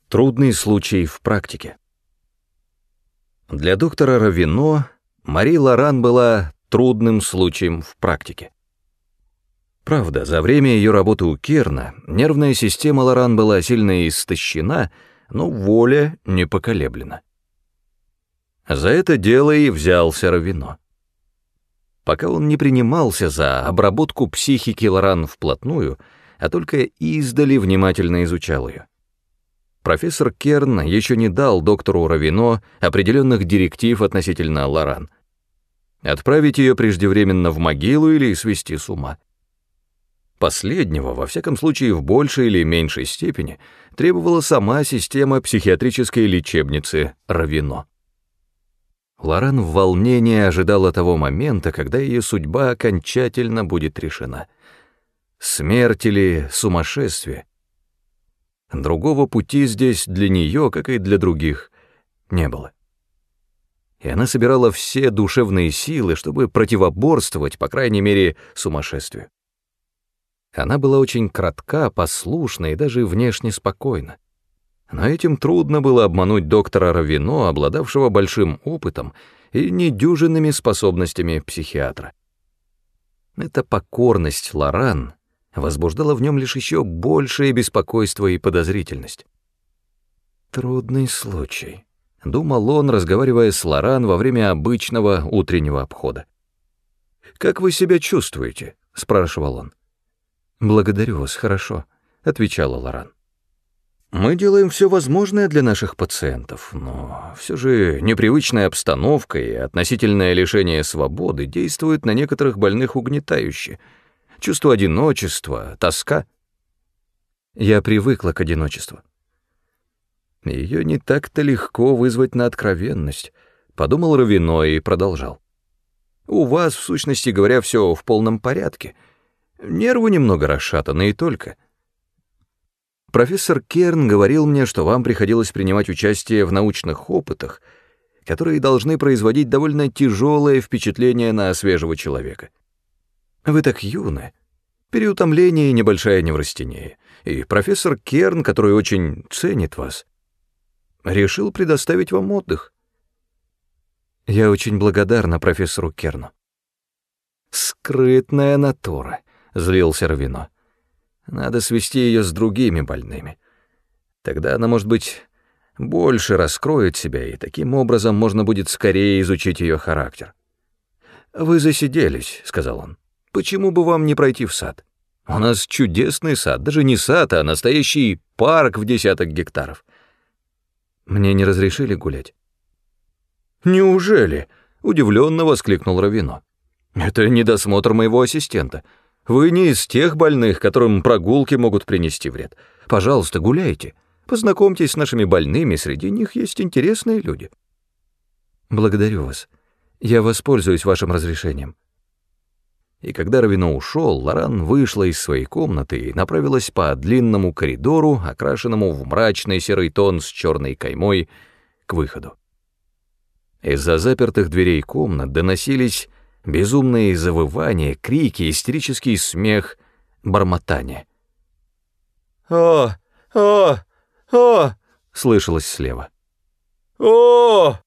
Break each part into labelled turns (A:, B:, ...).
A: Трудный случай в практике. Для доктора Равино Мари Лоран была трудным случаем в практике. Правда, за время ее работы у Керна нервная система Лоран была сильно истощена, но воля не поколеблена. За это дело и взялся Равино. Пока он не принимался за обработку психики Лоран вплотную, а только издали внимательно изучал ее. Профессор Керн еще не дал доктору Равино определенных директив относительно Лоран. Отправить ее преждевременно в могилу или свести с ума. Последнего, во всяком случае, в большей или меньшей степени, требовала сама система психиатрической лечебницы Равино. Лоран в волнении ожидала того момента, когда ее судьба окончательно будет решена. Смерть или сумасшествие. Другого пути здесь для нее, как и для других, не было. И она собирала все душевные силы, чтобы противоборствовать, по крайней мере, сумасшествию. Она была очень кратка, послушна и даже внешне спокойна. Но этим трудно было обмануть доктора Равино, обладавшего большим опытом и недюжинными способностями психиатра. Эта покорность Лоран возбуждала в нем лишь еще большее беспокойство и подозрительность. «Трудный случай», — думал он, разговаривая с Лоран во время обычного утреннего обхода. «Как вы себя чувствуете?» — спрашивал он. «Благодарю вас, хорошо», — отвечала Лоран. «Мы делаем все возможное для наших пациентов, но все же непривычная обстановка и относительное лишение свободы действуют на некоторых больных угнетающе. Чувство одиночества, тоска. Я привыкла к одиночеству. Ее не так-то легко вызвать на откровенность», — подумал Равино и продолжал. «У вас, в сущности говоря, все в полном порядке. Нервы немного расшатаны и только. Профессор Керн говорил мне, что вам приходилось принимать участие в научных опытах, которые должны производить довольно тяжелое впечатление на свежего человека. Вы так юны, переутомление и небольшая неврастения, и профессор Керн, который очень ценит вас, решил предоставить вам отдых. Я очень благодарна профессору Керну». «Скрытная натура», — злился Равино. «Надо свести ее с другими больными. Тогда она, может быть, больше раскроет себя, и таким образом можно будет скорее изучить ее характер». «Вы засиделись», — сказал он. «Почему бы вам не пройти в сад? У нас чудесный сад, даже не сад, а настоящий парк в 10 гектаров». «Мне не разрешили гулять». «Неужели?» — удивленно воскликнул Равино. «Это недосмотр моего ассистента. Вы не из тех больных, которым прогулки могут принести вред. Пожалуйста, гуляйте. Познакомьтесь с нашими больными, среди них есть интересные люди». «Благодарю вас. Я воспользуюсь вашим разрешением». И когда Равино ушел, Лоран вышла из своей комнаты и направилась по длинному коридору, окрашенному в мрачный серый тон с черной каймой, к выходу. Из-за запертых дверей комнат доносились безумные завывания, крики, истерический смех, бормотание. «О! О! О!» — слышалось слева. «О!»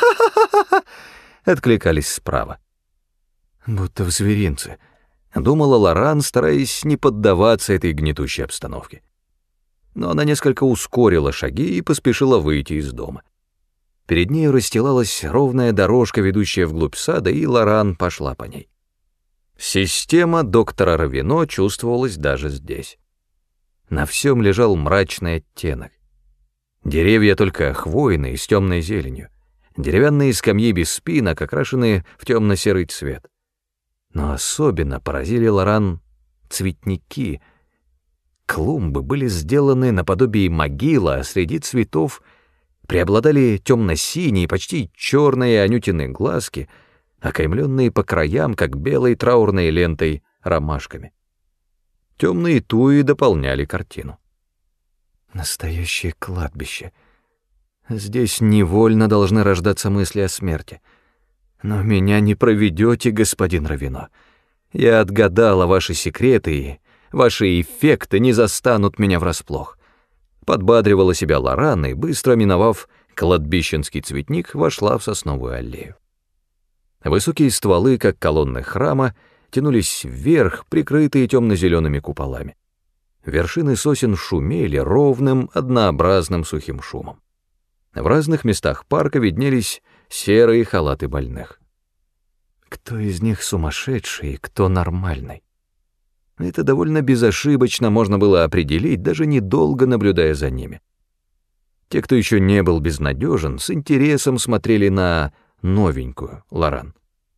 A: — откликались справа. «Будто в зверинце», — думала Лоран, стараясь не поддаваться этой гнетущей обстановке. Но она несколько ускорила шаги и поспешила выйти из дома. Перед ней расстилалась ровная дорожка, ведущая вглубь сада, и Лоран пошла по ней. Система доктора Равино чувствовалась даже здесь. На всем лежал мрачный оттенок. Деревья только хвойные, с темной зеленью. Деревянные скамьи без спинок, окрашенные в темно-серый цвет. Но особенно поразили Лоран цветники. Клумбы были сделаны наподобие могилы, а среди цветов преобладали темно-синие, почти черные анютины глазки, окаймленные по краям, как белой траурной лентой, ромашками. Темные туи дополняли картину. Настоящее кладбище. Здесь невольно должны рождаться мысли о смерти. Но меня не проведете, господин Равино. Я отгадала ваши секреты, и ваши эффекты не застанут меня врасплох. подбадривала себя Лоран и, быстро миновав кладбищенский цветник, вошла в сосновую аллею. Высокие стволы, как колонны храма, тянулись вверх, прикрытые темно-зелеными куполами. Вершины сосен шумели ровным, однообразным сухим шумом. В разных местах парка виднелись серые халаты больных. Кто из них сумасшедший, кто нормальный? Это довольно безошибочно можно было определить, даже недолго наблюдая за ними. Те, кто еще не был безнадежен, с интересом смотрели на новенькую Лоран.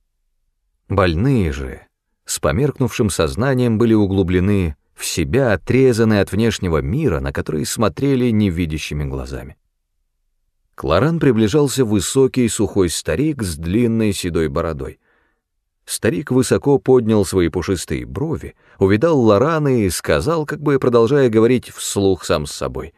A: Больные же, с померкнувшим сознанием, были углублены в себя, отрезаны от внешнего мира, на который смотрели невидящими глазами. К Лоран приближался высокий сухой старик с длинной седой бородой. Старик высоко поднял свои пушистые брови, увидал Лоран и сказал, как бы продолжая говорить вслух сам с собой: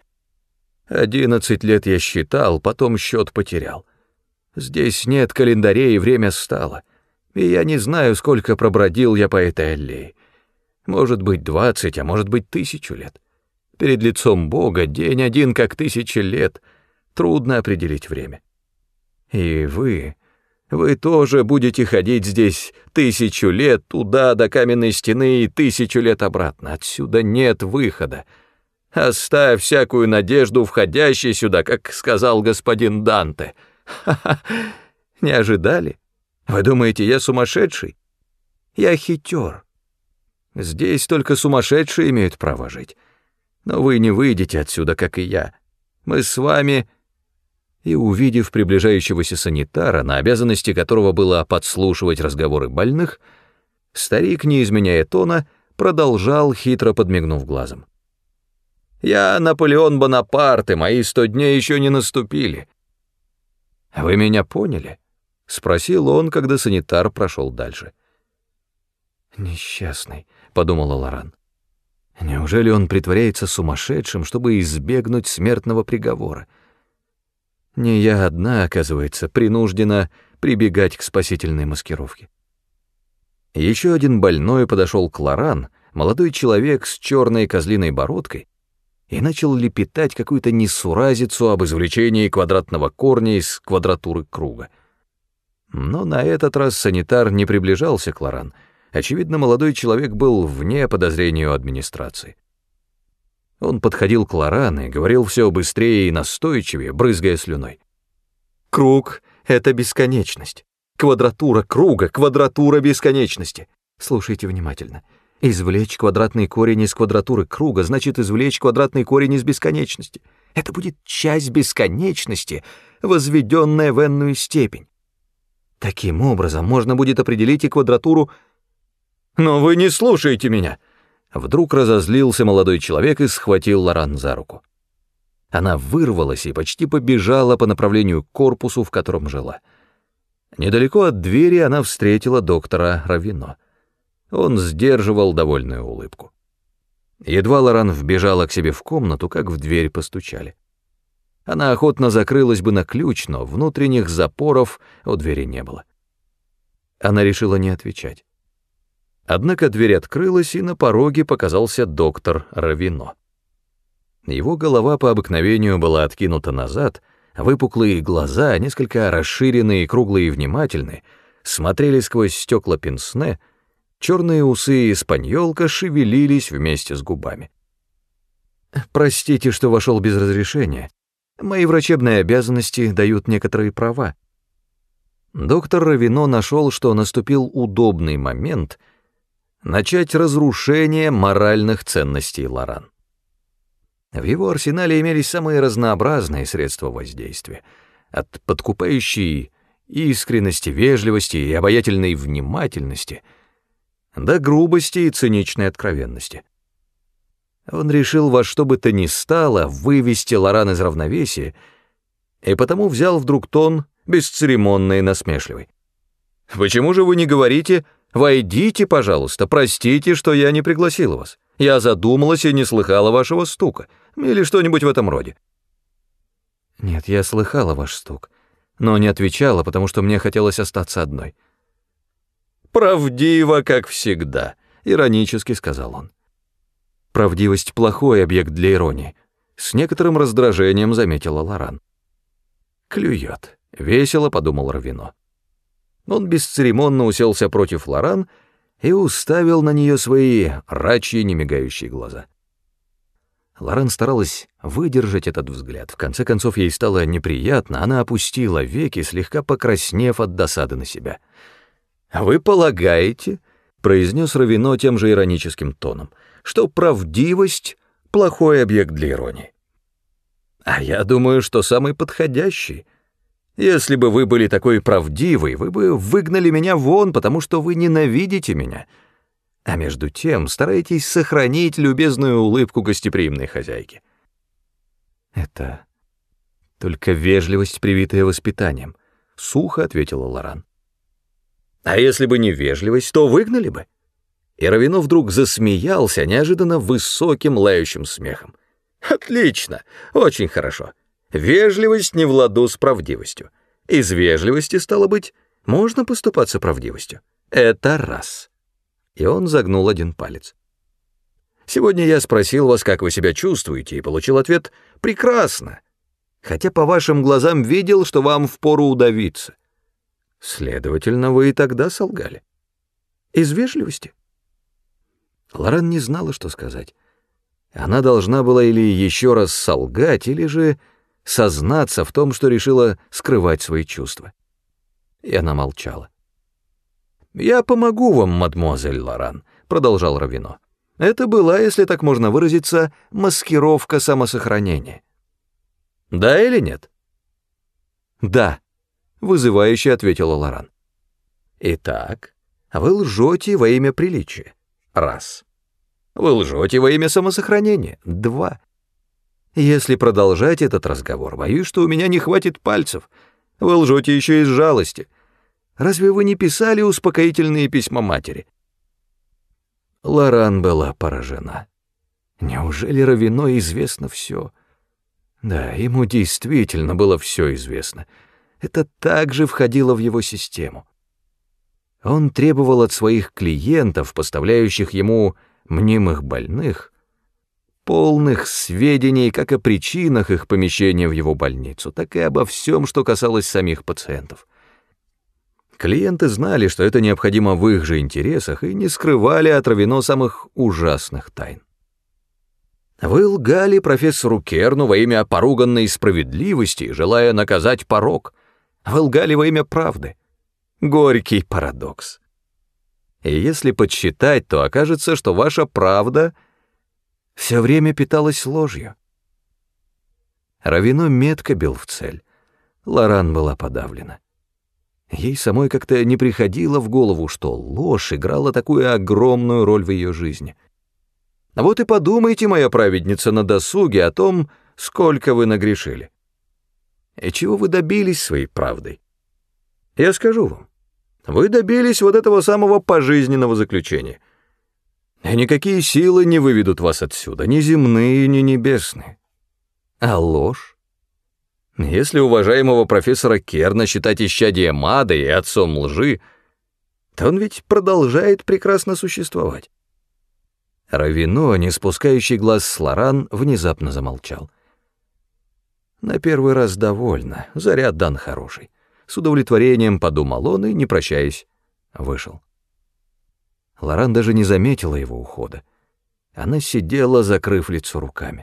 A: 11 лет я считал, потом счет потерял. Здесь нет календарей, время стало, и я не знаю, сколько пробродил я по этой аллее. Может быть 20, а может быть 1000 лет. Перед лицом Бога день один, как 1000 лет. Трудно определить время. И вы тоже будете ходить здесь 1000 лет туда до каменной стены и 1000 лет обратно. Отсюда нет выхода. Оставь всякую надежду, входящей сюда, как сказал господин Данте. Ха-ха, не ожидали? Вы думаете, я сумасшедший? Я хитер. Здесь только сумасшедшие имеют право жить. Но вы не выйдете отсюда, как и я. Мы с вами... И, увидев приближающегося санитара, на обязанности которого было подслушивать разговоры больных, старик, не изменяя тона, продолжал, хитро подмигнув глазом. «Я Наполеон Бонапарт, и мои 100 дней еще не наступили». «Вы меня поняли?» — спросил он, когда санитар прошел дальше. «Несчастный», — подумала Лоран. «Неужели он притворяется сумасшедшим, чтобы избегнуть смертного приговора? Не я одна, оказывается, принуждена прибегать к спасительной маскировке». Еще один больной подошел к Лоран, молодой человек с черной козлиной бородкой, и начал лепетать какую-то несуразицу об извлечении квадратного корня из квадратуры круга. Но на этот раз санитар не приближался к Лоран. Очевидно, молодой человек был вне подозрения у администрации. Он подходил к Лоран и говорил все быстрее и настойчивее, брызгая слюной. «Круг — это бесконечность. Квадратура круга — квадратура бесконечности. Слушайте внимательно. Извлечь квадратный корень из квадратуры круга значит извлечь квадратный корень из бесконечности. Это будет часть бесконечности, возведенная в n-ную степень. Таким образом можно будет определить и квадратуру... Но вы не слушаете меня!» Вдруг разозлился молодой человек и схватил Лоран за руку. Она вырвалась и почти побежала по направлению к корпусу, в котором жила. Недалеко от двери она встретила доктора Равино. Он сдерживал довольную улыбку. Едва Лоран вбежала к себе в комнату, как в дверь постучали. Она охотно закрылась бы на ключ, но внутренних запоров у двери не было. Она решила не отвечать. Однако дверь открылась, и на пороге показался доктор Равино. Его голова по обыкновению была откинута назад, а выпуклые глаза, несколько расширенные, круглые и внимательные, смотрели сквозь стекла пенсне, черные усы и испаньолка шевелились вместе с губами. «Простите, что вошел без разрешения. Мои врачебные обязанности дают некоторые права». Доктор Равино нашел, что наступил удобный момент начать разрушение моральных ценностей Лоран. В его арсенале имелись самые разнообразные средства воздействия, от подкупающей искренности, вежливости и обаятельной внимательности до грубости и циничной откровенности. Он решил во что бы то ни стало вывести Лоран из равновесия, и потому взял вдруг тон бесцеремонный и насмешливый. «Почему же вы не говорите: войдите, пожалуйста, простите, что я не пригласил вас? Я задумалась и не слыхала вашего стука, или что-нибудь в этом роде». «Нет, я слыхала ваш стук, но не отвечала, потому что мне хотелось остаться одной». «Правдиво, как всегда», — иронически сказал он. «Правдивость — плохой объект для иронии», — С некоторым раздражением заметила Лоран. «Клюет», — весело подумал Равино. Он бесцеремонно уселся против Лоран и уставил на нее свои рачьи немигающие глаза. Лоран старалась выдержать этот взгляд. В конце концов, ей стало неприятно, она опустила веки, слегка покраснев от досады на себя. «Вы полагаете, — произнес Равино тем же ироническим тоном, — что правдивость — плохой объект для иронии? А я думаю, что самый подходящий. Если бы вы были такой правдивой, вы бы выгнали меня вон, потому что вы ненавидите меня. А между тем стараетесь сохранить любезную улыбку гостеприимной хозяйки». «Это только вежливость, привитая воспитанием», — сухо ответила Лоран. «А если бы не вежливость, то выгнали бы». И Равино вдруг засмеялся неожиданно высоким лающим смехом. «Отлично, очень хорошо. Вежливость не в ладу с правдивостью. Из вежливости, стало быть, можно поступаться правдивостью. Это раз». И он загнул один палец. «Сегодня я спросил вас, как вы себя чувствуете, и получил ответ «прекрасно», хотя по вашим глазам видел, что вам впору удавиться. Следовательно, вы и тогда солгали. Из вежливости». Лоран не знала, что сказать. Она должна была или еще раз солгать, или же сознаться в том, что решила скрывать свои чувства. И она молчала. «Я помогу вам, мадемуазель Лоран», — продолжал Равино. «Это была, если так можно выразиться, маскировка самосохранения. Да или нет?» «Да», — вызывающе ответила Лоран. «Итак, вы лжете во имя приличия. Раз. Вы лжете во имя самосохранения. Два. Если продолжать этот разговор, боюсь, что у меня не хватит пальцев. Вы лжете еще из жалости. Разве вы не писали успокоительные письма матери?» Лоран была поражена. Неужели Равино известно все? Да, ему действительно было все известно. Это также входило в его систему. Он требовал от своих клиентов, поставляющих ему мнимых больных, полных сведений как о причинах их помещения в его больницу, так и обо всем, что касалось самих пациентов. Клиенты знали, что это необходимо в их же интересах, и не скрывали от Равино самых ужасных тайн. Вы лгали профессору Керну во имя поруганной справедливости, желая наказать порок. Вы лгали во имя правды. Горький парадокс. И если подсчитать, то окажется, что ваша правда все время питалась ложью. Равино метко бил в цель. Лоран была подавлена. Ей самой как-то не приходило в голову, что ложь играла такую огромную роль в ее жизни. Вот и подумайте, моя праведница, на досуге о том, сколько вы нагрешили. И чего вы добились своей правдой? Я скажу вам. Вы добились вот этого самого пожизненного заключения. И никакие силы не выведут вас отсюда, ни земные, ни небесные. А ложь? Если уважаемого профессора Керна считать исчадием ада и отцом лжи, то он ведь продолжает прекрасно существовать. Равино, не спускающий глаз с Лоран, внезапно замолчал. На первый раз довольно, заряд дан хороший. С удовлетворением подумал он и, не прощаясь, вышел. Лоран даже не заметила его ухода. Она сидела, закрыв лицо руками.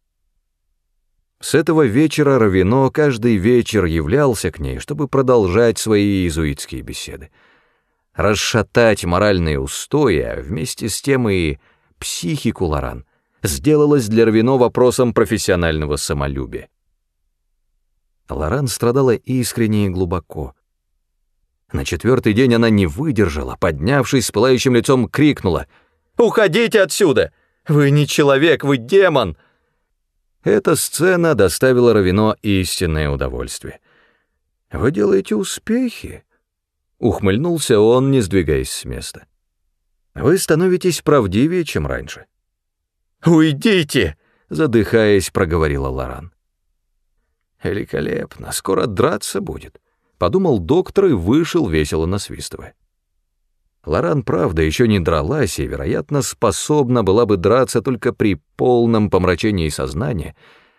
A: С этого вечера Равино каждый вечер являлся к ней, чтобы продолжать свои иезуитские беседы. Расшатать моральные устои, а вместе с тем и психику Лоран сделалось для Равино вопросом профессионального самолюбия. Лоран страдала искренне и глубоко. На четвертый день она не выдержала, поднявшись с пылающим лицом, крикнула: «Уходите отсюда! Вы не человек, вы демон!» Эта сцена доставила Равино истинное удовольствие. «Вы делаете успехи», — ухмыльнулся он, не сдвигаясь с места. «Вы становитесь правдивее, чем раньше». «Уйдите!» — задыхаясь, проговорила Лоран. «Великолепно, скоро драться будет», — подумал доктор и вышел, весело насвистывая. Лоран, правда, еще не дралась и, вероятно, способна была бы драться только при полном помрачении сознания,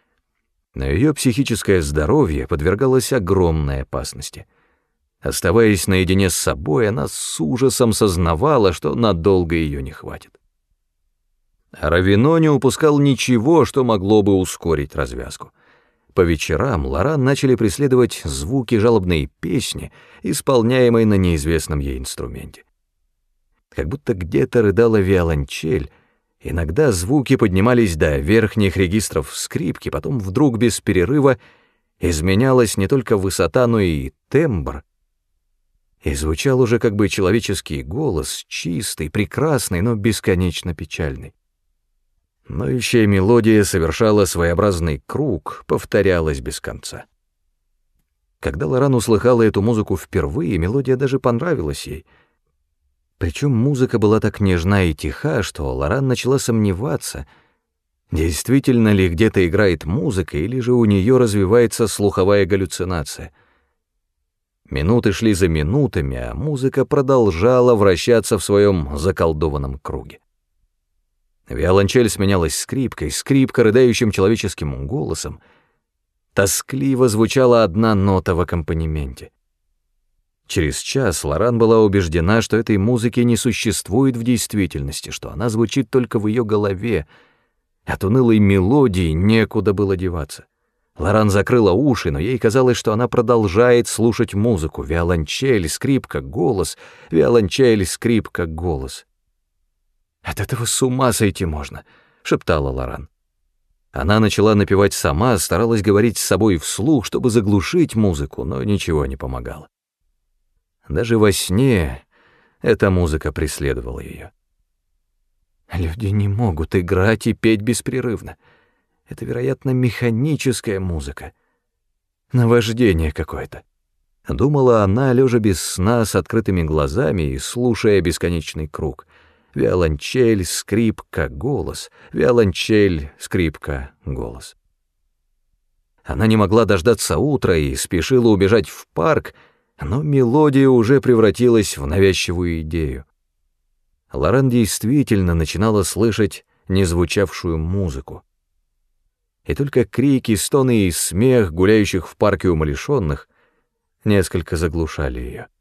A: Но ее психическое здоровье подвергалось огромной опасности. Оставаясь наедине с собой, она с ужасом сознавала, что надолго ее не хватит. Равино не упускал ничего, что могло бы ускорить развязку. По вечерам Лоран начали преследовать звуки жалобной песни, исполняемой на неизвестном ей инструменте. Как будто где-то рыдала виолончель, иногда звуки поднимались до верхних регистров скрипки, потом вдруг без перерыва изменялась не только высота, но и тембр, и звучал уже как бы человеческий голос, чистый, прекрасный, но бесконечно печальный. Ноющая мелодия совершала своеобразный круг, повторялась без конца. Когда Лоран услыхала эту музыку впервые, мелодия даже понравилась ей. Причем музыка была так нежна и тиха, что Лоран начала сомневаться, действительно ли где-то играет музыка, или же у нее развивается слуховая галлюцинация. Минуты шли за минутами, а музыка продолжала вращаться в своем заколдованном круге. Виолончель сменялась скрипкой, скрипка рыдающим человеческим голосом. Тоскливо звучала одна нота в аккомпанементе. Через час Лоран была убеждена, что этой музыки не существует в действительности, что она звучит только в ее голове. От унылой мелодии некуда было деваться. Лоран закрыла уши, но ей казалось, что она продолжает слушать музыку. Виолончель, скрипка, голос, виолончель, скрипка, голос. «От этого с ума сойти можно», — шептала Лоран. Она начала напевать сама, старалась говорить с собой вслух, чтобы заглушить музыку, но ничего не помогало. Даже во сне эта музыка преследовала ее. Люди не могут играть и петь беспрерывно. Это, вероятно, механическая музыка. Наваждение какое-то. Думала она, лежа без сна, с открытыми глазами и слушая бесконечный круг. Виолончель, скрипка, голос. Виолончель, скрипка, голос. Она не могла дождаться утра и спешила убежать в парк, но мелодия уже превратилась в навязчивую идею. Лоран действительно начинала слышать незвучавшую музыку. И только крики, стоны и смех гуляющих в парке умалишенных несколько заглушали ее.